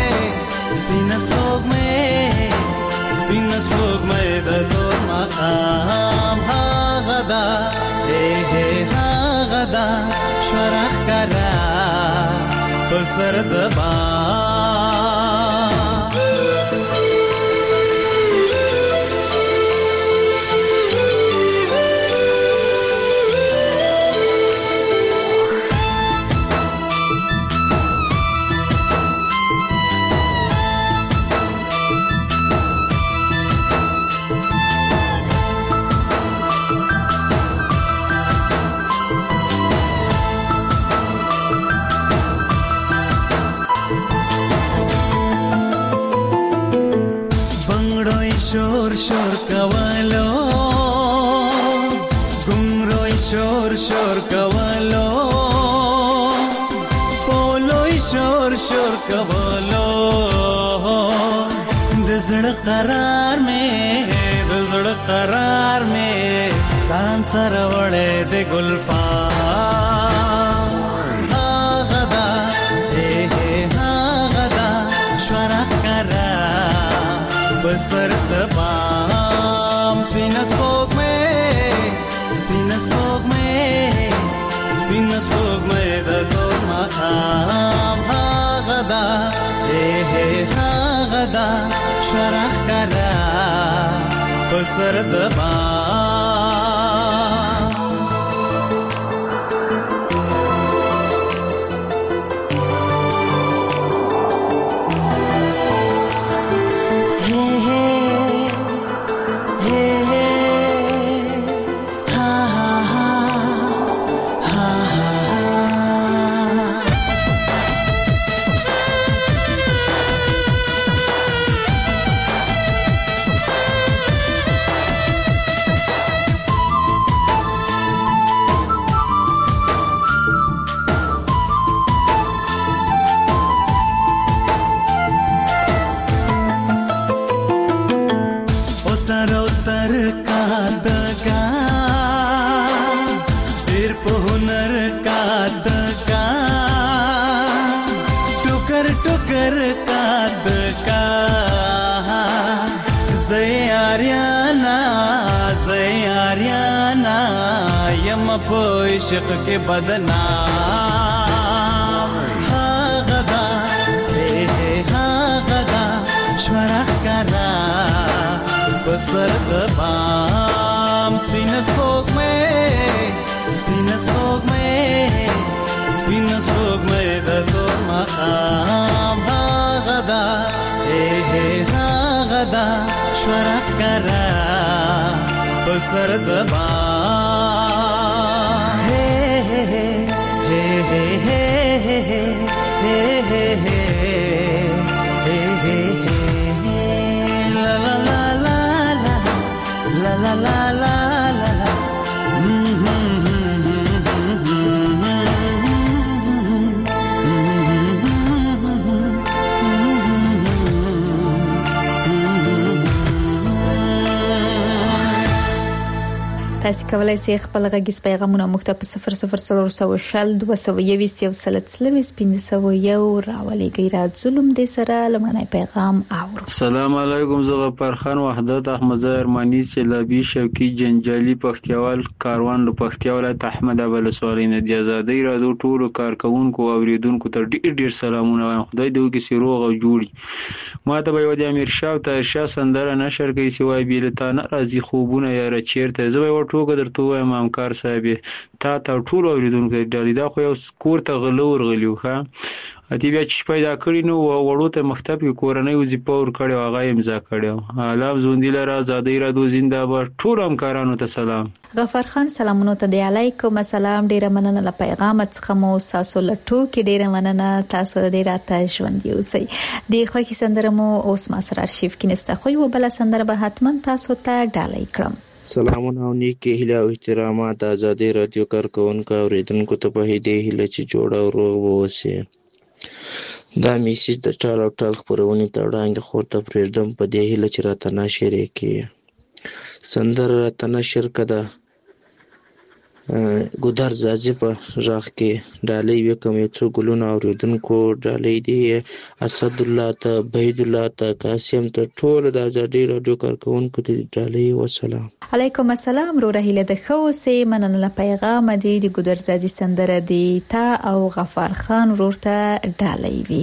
د تور ماښام هغه دا هغه دا شورخ کرا بسر دبام شور کولو ګمروي شور کولو پولوي شور کولو د زړه قرار مې ځان سره وړې د ګلفام هغه دا هغه دا شورخ کرا بسر دبام سپینه سپوږمۍ د تور ماښام هغه دا هغه دا شورخ کرا بسر دبام عشق کے بدنام هغه دا شورخ کرا بسر دبام سپینه سپوږمۍ د تور ماښام هغه دا شورخ کرا بسر دبام la la la la la تاسو کولای شئ خپل غږیز پیغامونه موږ ته په 00322 راولېږئ. ظلم دې سره لمړنی پیغام اورو. السلام علیکم. زه غفار خان وحدت احمد ارمانی چلابی شوقي جنجالي پختیوال کاروان له پختیا ولایت احمد ابل سوالین د آزادۍ رادیو ټولو کارکونکو او اوریدونکو ته ډیر سلامونه وایم. خدای دې وکړي چې روغ او جوړي. ما ته به یو د امیر شاه ته شاه سندره نشر کوي چې وای بیلتانه راځي خوبونه یا رچیرته زه به ټوګه درته وایم امکار صاحب تا ټول اوریدونکو دا خو یو کور ته غلور غلیو ها اتی بیا چې پیدا کړی نو وړو ته مکتب کې کورنۍ وظیفه ور کړو هغه امضا کړو. الله زوندیل را آزادۍ را دو زنده‌باد. ټول همکارانو ته سلام. غفار خان سلامونه ته دی علیکم السلام. ډیره مننه له پیغام څخه مو تاسو لټو کې ډیره مننه تاسو دې راته ژوند یوسئ. د خوښي سندره مو اوس ما سره ارشیف کې نسته خو یو بل سندره به حتما تاسو ته ډالۍ کړم. سلامونه او نیکی هیله او احترامات آزادۍ رادیو کارکونکو اوریدونکو ته په دې هیله چې جوړ او روغ اوسئ. دا میسیج د ټال او ټال خپرونې ته وړاندې خور ته پرېږدم په دې هیله چې راته نشر یې کړي. سندره راته نشر کړه ګودر زازي په غږ کې ډالۍ وکم یو څو ګلونه اورېدونکو ډالۍ دي اسد الله ته بهید الله ته قاسم ته ټول د ازادي رادیو کارکونکو ته ډالۍ وسلام. علیکم السلام رو رهیله د خوسه مننه پیغام دی د ګودر زازي سندره دی تا او غفار خان ورته ډالۍ وی.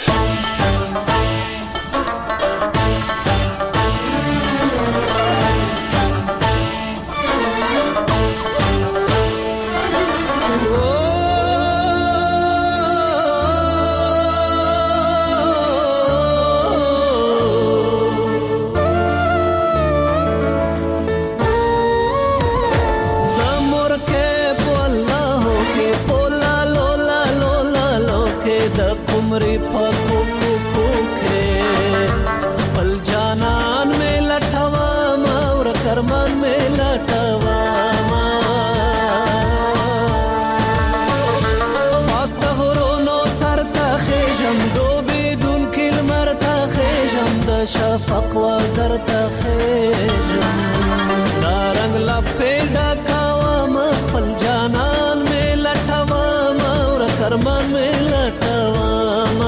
شفق وزر تخیجم دا رنگ لپی ڈکاوام خپل جانان میں لٹوام اور کرمان میں لٹوام.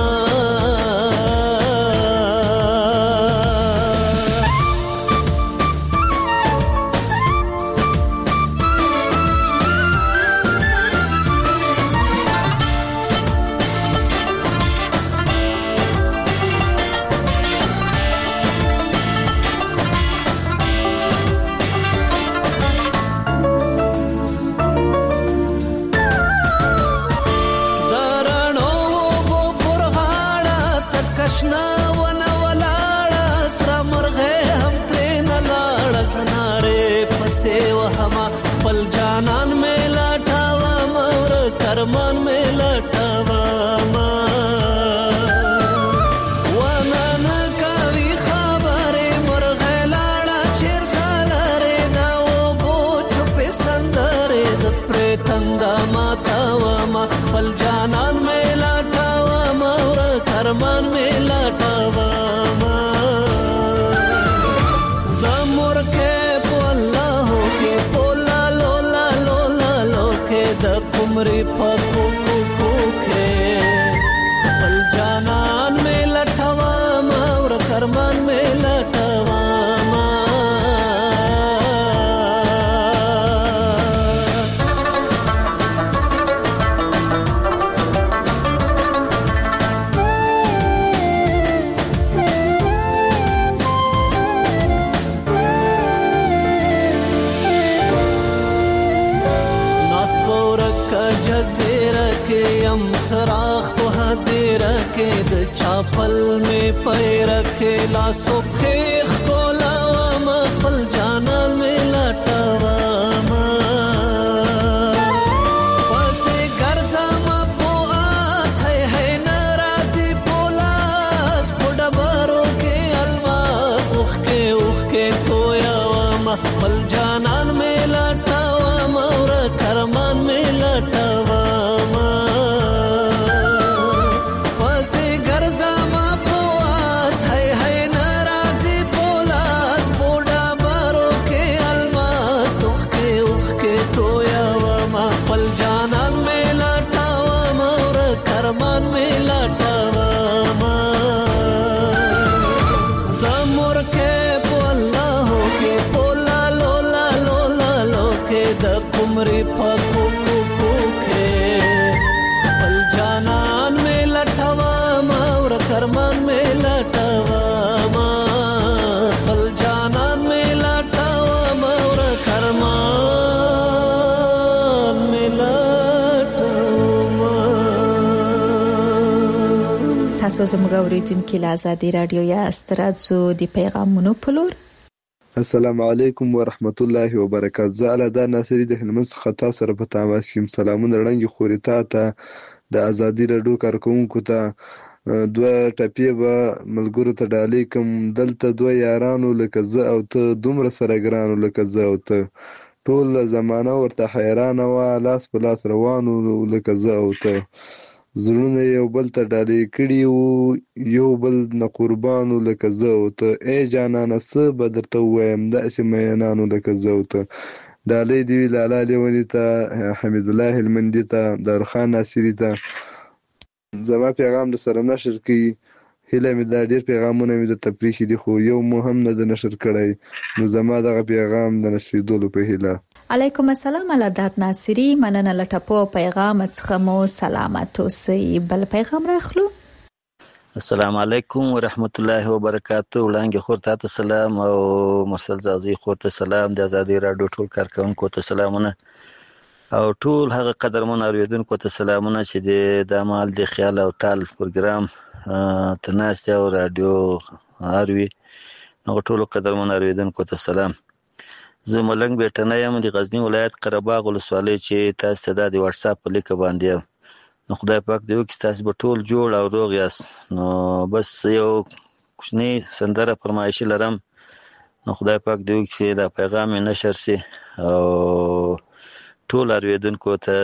خپل جانان میں لټاوم اور کرمان میں لټاوم ونن کوي خبره مرغه لاړه چیرته لاره دا و بو چپ سندره زپره تندا ماتاوم خپل جانان میں لټاوم اور کرمان میں لټاوم. कुमरी पको को के पल जानन में लटवा और करमान में लटवा चराग तो हदीर के द चापल में पैर के लासो खेख को लावाम खपल जानन में लटवाम पसे गर्जम पो आस है नाराजी पोलास पोडबरो के अलवास उख के तोयावाम खपल जानन में लटवाम और करमान में लटवाम कुमरी पको को के पल जानन में लटवा और करमान में लटवा पल जानन में लटवा और करमान में लटवा. تاسو زموږ اوریدونکو له آزادي رادیو یا استرادزو د پیغامونو پلور. السلام علیکم ورحمت الله وبرکاته. زه دا ناصری د هلمند څخه تاسو سره په تماس یم. سلامونه وړاندې خوري ته د آزادي رادیو کارکونکو ته دوه ټپې به ملګرو ته ډالۍ کوم. دلته دوه یارانو لکه زه او ته دومره سره ګرانو لکه زه او ته ټول زمانه ورته حیرانه وه لاس په لاس روانو لکه زه او ته زړونه یو بل ته ډالۍ کړي وو، یو بل نه قربانو لکه زه او ته. ای جانانه څه به درته ووایم، داسې مینانو لکه زه او ته. ډالۍ دې وي لالا لیوني ته، حمید الله هلمندي ته، دارخان ناصري ته. زما پیغام در سره نشر کړي. هیله مې دا ډېر پیغامونه مې درته پرېښي دي، خو یو مو هم نه د نشر کړی، نو زما دغه پیغام د نشریدلو په هیله. علیکم السلام علادات ناصری، مننه له ټپو پیغام څخه مو سلامت اوسئ. بل پیغام راخلو. السلام علیکم ورحمت الله وبرکاته. وړانګې خور ته سلام او مرسل زازي خور ته سلام، د ازادي راډیو ټول کارکونکو ته سلامونه او ټول هغه قدرمن اوریدونکو ته سلامونه چې د مال د خیال او تال پروګرام تناسته او رادیو اروي. نو ټول قدرمن اوریدونکو ته سلام. زه ملنګ بیٹنه یم د غزنی ولایت قرهباغ ولسوالۍ چې تاسو ته د واتس اپ په لیک باندې یم. نو خدای پاک دې وکړي تاسو به ټول جوړ او روغ یاست. نو بس یو کوچنی سندره فرمایشي لرم، نو خدای پاک دې وکړي چې دا پیغام نشر شي او ټول اوریدونکو ته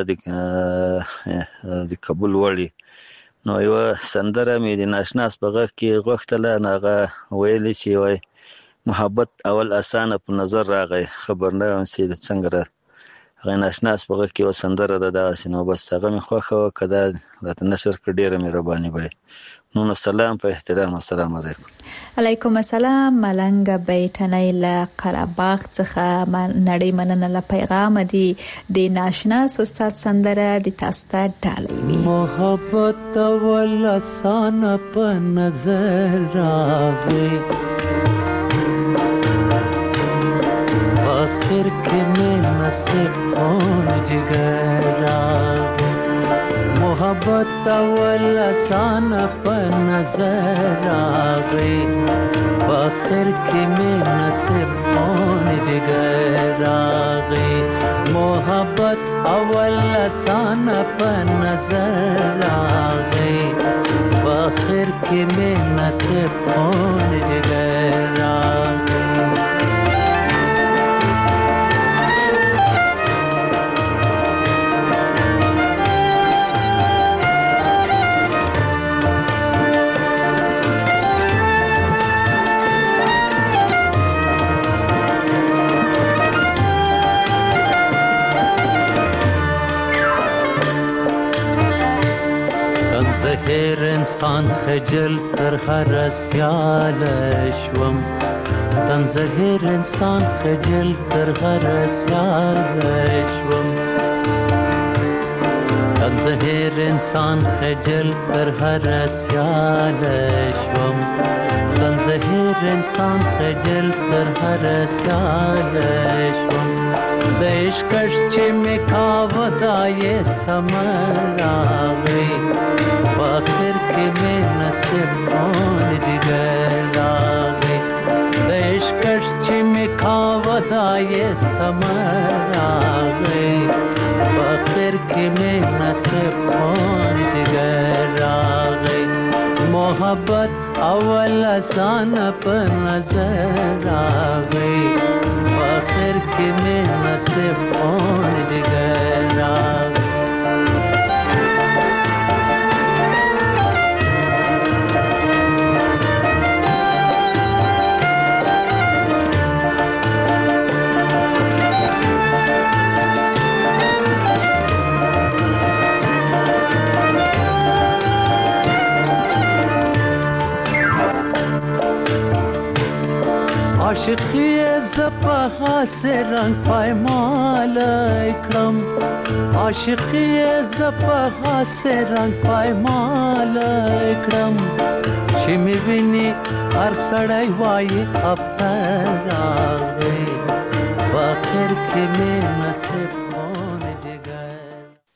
د قبول وړي. نو یو سندره مې د ناشناس په غږ کې غوښتله، هغه ویلي چې وای محبت اول اسانه په نظر راغی، خبر نه وم چې د څنګه را هغه ناشناس په غږ کې یو سندره ده دغسې. نو بس هغه مې خوښه وه، که دا راته نشر کړه ډېره مهرباني به. نو سلام په احترام. السلام علیکم. علیکم السلام. ملنګ بیٹنی له قرهباغ څخه نړۍ مننه له پیغام دی د ناشناس استاد سندره د تاسو ته ډالۍ وي. محبت اول اسانه په نظر راغی، آخر के में नसीब कौन जिगर आगे। मोहब्बत अवल आसान पर नजर आ गई, आखिर के में नसीब कौन जिगर आ गई। मोहब्बत अवल आसान पर नजर आ गई, आखिर के में नसीब कौन जिगर आ गई। زهر انسان خجل تر هر سیال شوم، تن زهر انسان خجل تر هر سیال شوم، تن زهر انسان خجل تر هر سیال شوم، تن زهر انسان خجل تر هر سیال شوم. د عشقش چې می کاوه دا یې سمر راغی، آخر کې می نصیب کون جگر راغی. د عشقش چې می کاوه دا یې سمر راغی، آخر کې می نصیب کون جگر راغی. محبت اول آسان پر نظر راغی، آخر کې می نصیب کون جگر راغی. عاشقی زپها سے رنگ پایمال اکرم، عاشقی زپها سے رنگ پایمال اکرم. چې می ویني هر سړی وایي افتر راغی، په اخر کې می نصیب